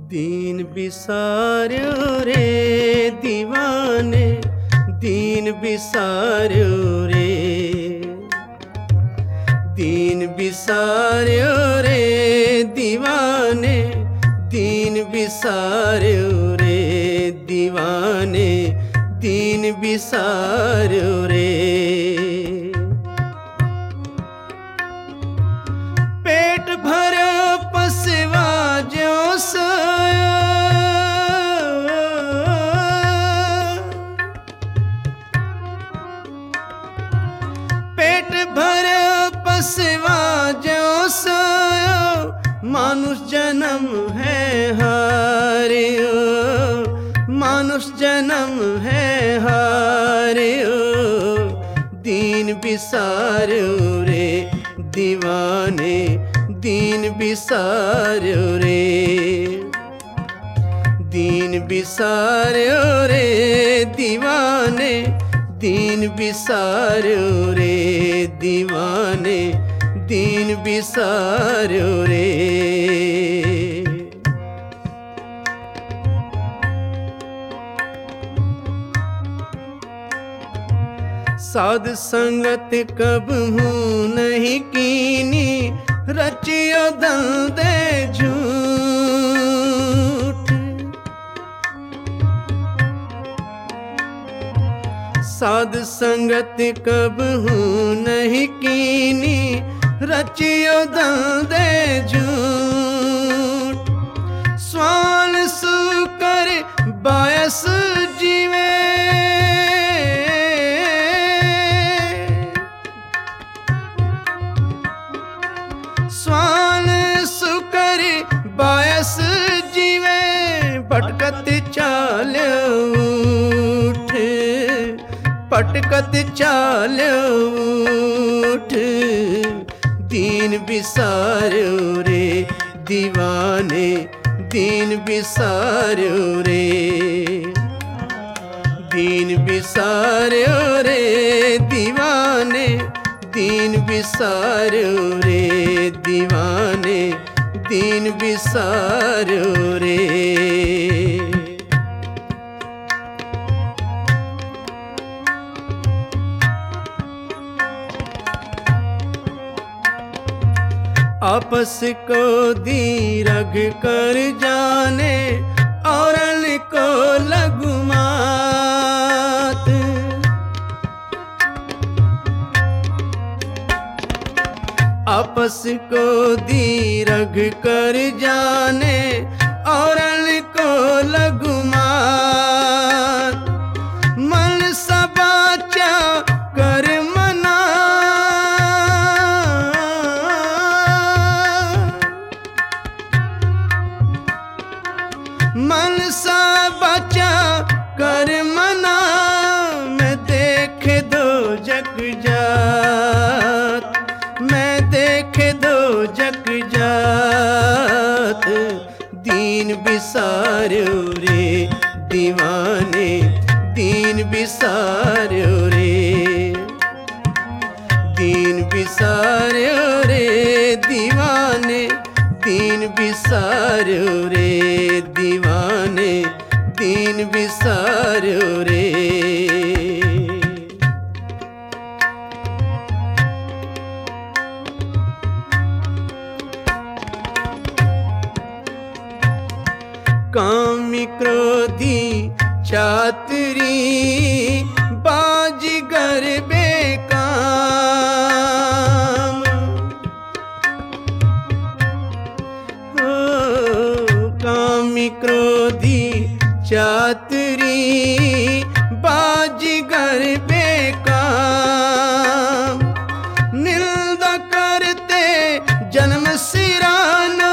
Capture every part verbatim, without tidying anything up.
दीन बिसार्यो रे दीवाने, दीन बिसार्यो रे, दीन बिसार्यो रे दीवाने, दीन बिसार्यो रे दीवाने, दीन बिसार्यो रे। पेट भरो पसवा जो सोया, पेट भरो पसवा जो सोया, मानुष जन्म है हारियो, मानुष जन्म है हारियो, दीन बिसार्यो रे दीवाने, दीन बिसार्यो रे, दीन बिसार्यो रे दीवाने, दीन बिसार्यो रे दीवाने, दीन बिसार्यो रे। साध संगत कबहू नहीं कीनी, रचियो दंदे झूठ। साध संगत कबहू नहीं कीनी, रचियो दंदे झूठ। स्वान सुकर बायस जीवे, स्वान सुकर बायस जीवे, पटकत चाल उठ, पटकत चाल उठ, दीन बिसार्यो रे दीवाने, दीन बिसार्यो रे, दीन बिसार्यो रे दीवाने, दीन बिसार्यो रे दीवाने, दीन बिसार्यो रे। आपस को दीरघ कर जाने, औरन को लघुमात। आपस को दीरघ कर जाने, औरन को लघुमात। मन सबाचा कर मना, मन सा बचा कर मना, मैं देख दो जग जात, मैं देख दो जग जात, दीन बिसार्यो रे दीवाने, दीन बिसार्यो रे, दीन बिसार्यो रे दीवाने, दीन बिसार्यो रे दीवाने, दीन बिसार्यो रे। कामी क्रोधी चातुरी, बाजीगर बेकाम। कामी क्रोधी चातुरी, बाजीगर बेकाम। निंदा करते जन्म सिराना,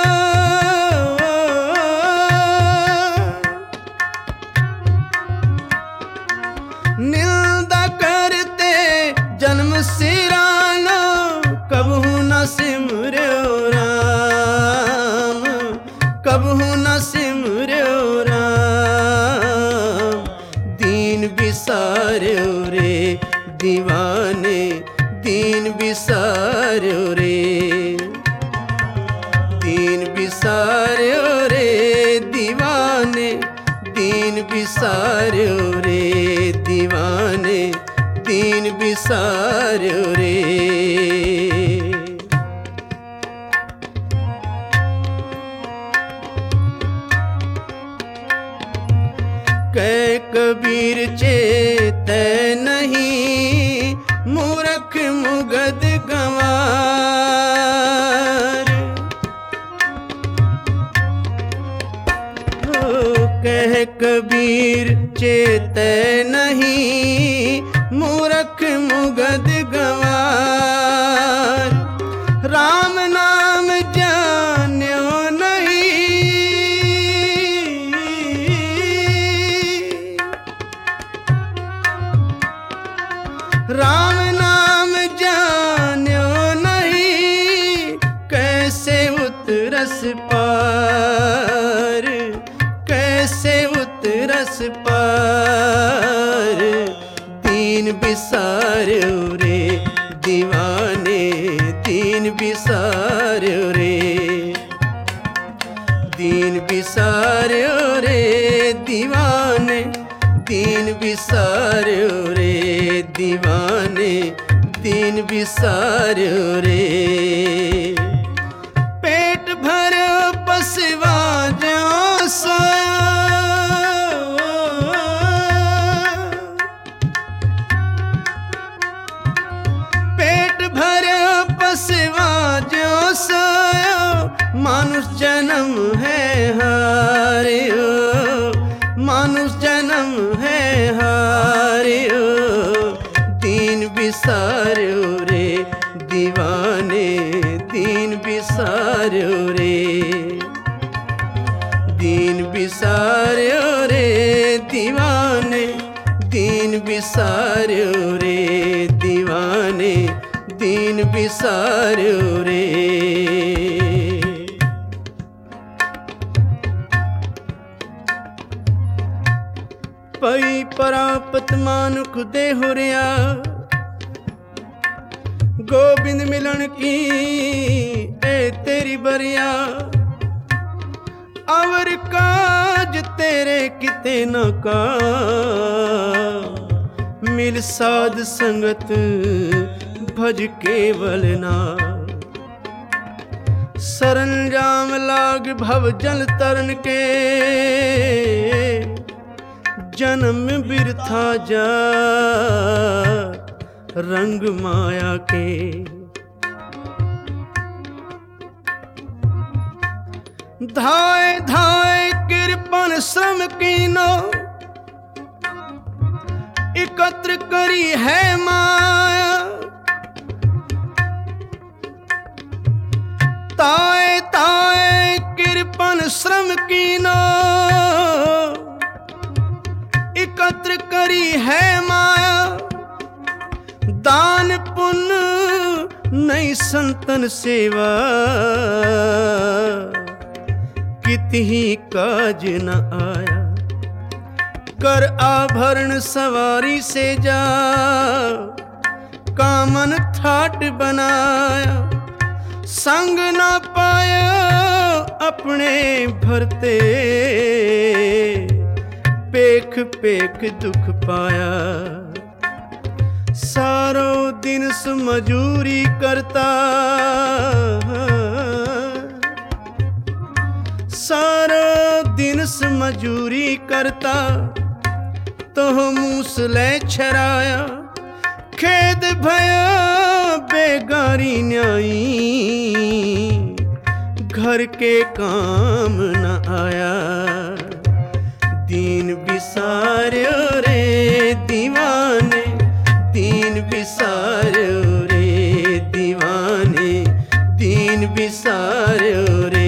निंदा करते जन्म सिराना, कबहू न सिमर्यो राम, कबहू न सिमर्यो राम, दीन बिसार्यो रे दीवाने, दीन बिसार्यो रे, दीन बिसार्यो रे बिसार्यो रे दीवाने दीन बिसार्यो रे। कह कबीर चेतै नहीं मूर्ख मुगद गंवार। हो कह कबीर चेतै नहीं मूर्ख मुगद गंवार। राम नाम जान्यो राम नाम जान्यो नहीं कैसे उतरस पार, कैसे उतरस पार। दीन बिसार्यो रे दीवाने दीन बिसार्यो रे। दीन बिसार्यो रे दीवाने दीन बिसार्यो रे दीवाने दीन बिसार्यो रे। पेट भरो पसवा ज्यों सोया, पेट भरो पसवा ज्यों सोया। मानुष जन्म है हारियो, मानुष जन्म है हारियो। दीन बिसार्यो रे दीवाने दीन बिसार्यो रे। दीन बिसार्यो रे दीवाने दीन बिसार्यो रे दीवाने दीन बिसार्यो रे। पई परापत मानुख दे हुरिया, गोबिंद मिलन की ए तेरी बरिया। अवर काज तेरे किते न का, मिल साध संगत भज केवल ना। सरंजाम लाग भव जल तरन के, जन्म बिरथा जा रंग माया के। धाय धाय कृपण श्रम कीनो, एकत्र करी है माया। ताय ताय कृपण श्रम कीनो, एकत्र करी है माया। दान पुण्य नहीं संतन सेवा, कितही काज न आया। कर आभरण सवारी से जा, कामन ठाट बनाया। संग न पाया अपने भरते, पेख पेख दुख पाया। सारो दिन मजूरी करता, सारो दिन मजूरी करता। तो मूसले छराया, खेद भया बेगारी न्याई। घर के काम न आया, दीन बिसार्यो रे दीवाने दीन बिसार्यो रे दीवाने दीन बिसार्यो रे।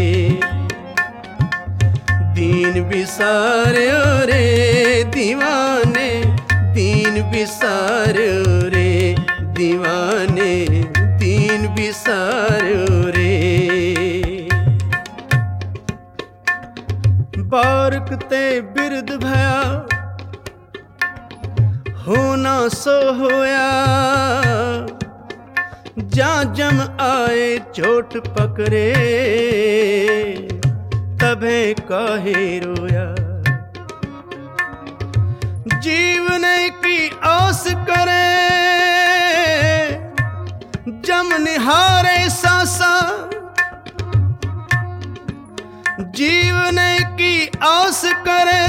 दीन बिसार्यो रे दीवाने दीन बिसार्यो रे दीवाने दीन बिसार्यो रे। बारक ते बिरद भया, होना सो होया। जा जम आए चोट पकड़े, तबे काहे रोया। जीवने की आस करे जम निहारे सासा, जीवने की आस करे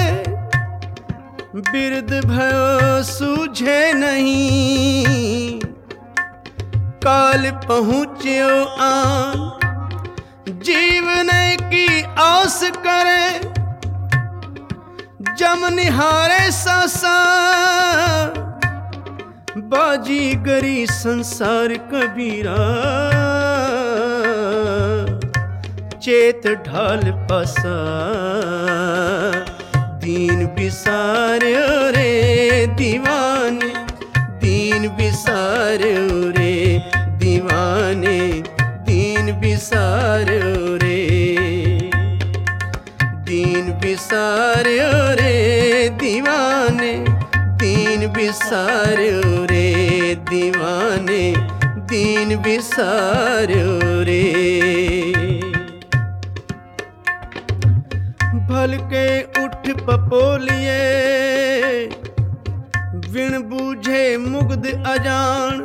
बिरद भयो सूझे नहीं, काल पहुँच्यो आन। जीवने की आस करे जम निहारे सासा, बाजीगरी संसार कबीरा, चेत ढाल पासा। दीन बिसार्यो रे दीवाने, दीन बिसार्यो रे दीवाने, दीन बिसार्यो रे, दीन बिसार्यो रे दीवाने, दीन बिसार्यो रे दीवाने, दीन बिसार्यो रे। भलके उठ पपोलिए विण बूझे मुग्ध अजान,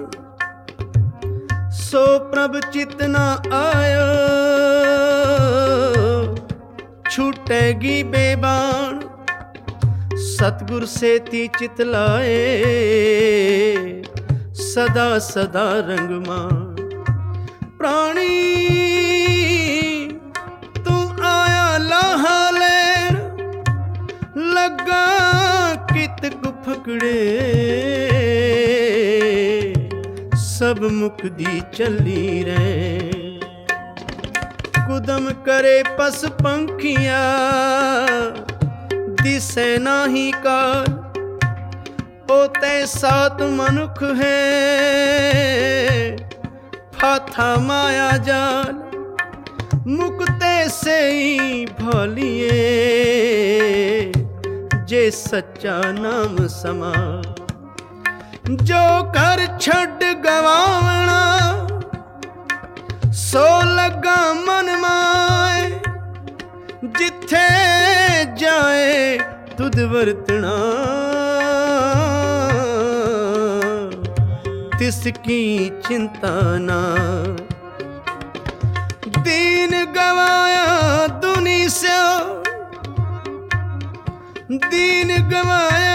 सो प्रभ चित न आयो छूटेगी बेबान। सतगुर से ती चित लाए सदा सदा रंगमान। प्राणी तू आया लाहा लेन, लगा कित फकड़े सब मुक्ति चली रे। कुदम करे पस पंखिया दिसे नाही काल, पोते सात मनुख है फाथा माया जाल। मुक्ते से ही भलिए जे सच्चा नाम समा, जो कर छड़ गवावना सो लगा मन माए। जिथे जाए तुद वर्तना तिसकी चिंता ना। दीन गवाया दुनी से, दीन गवाया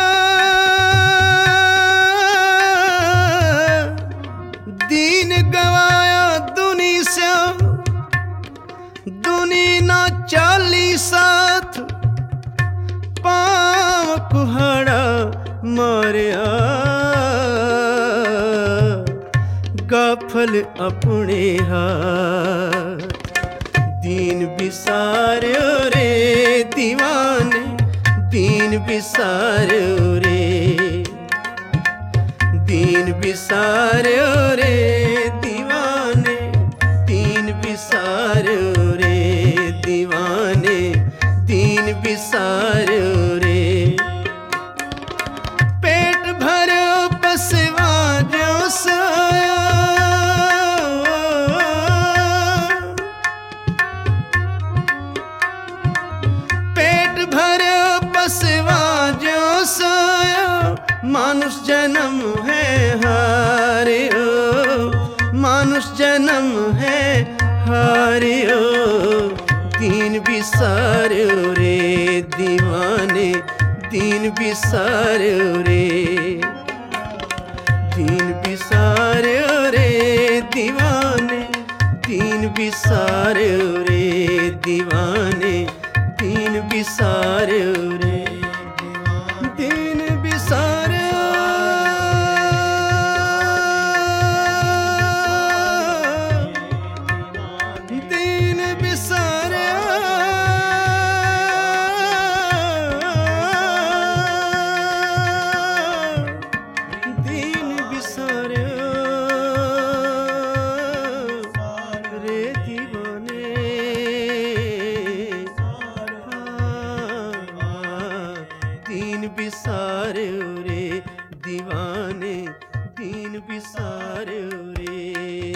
दीन गवाया दुनी से, दुनी ना चाली साथ पाँव कुहाड़ा मारिया। गाफल अपने हाथ दीन बिसार्यो रे दीवाने, दीन बिसार्यो रे, दीन बिसार्यो रे दीवाने, दीन बिसार्यो रे दीवाने, दीन बिसार्यो रे। पेट भरो पसवा जो सोया, पेट भरो पसवा जो सोया। मानुष जन्म है हारियो, मानुष जन्म है हारियो। दीन बिसार्यो रे दीवाने, दीन बिसार्यो रे, दीन बिसार्यो रे दीवाने, दीन बिसार्यो रे दीवाने, दीन बिसार्यो रे, दीन बिसार्यो, दीन बिसार्यो, दीन बिसार्यो रे दीवाने। दीन बिसार्यो रे दीवाने, दीन बिसार्यो रे।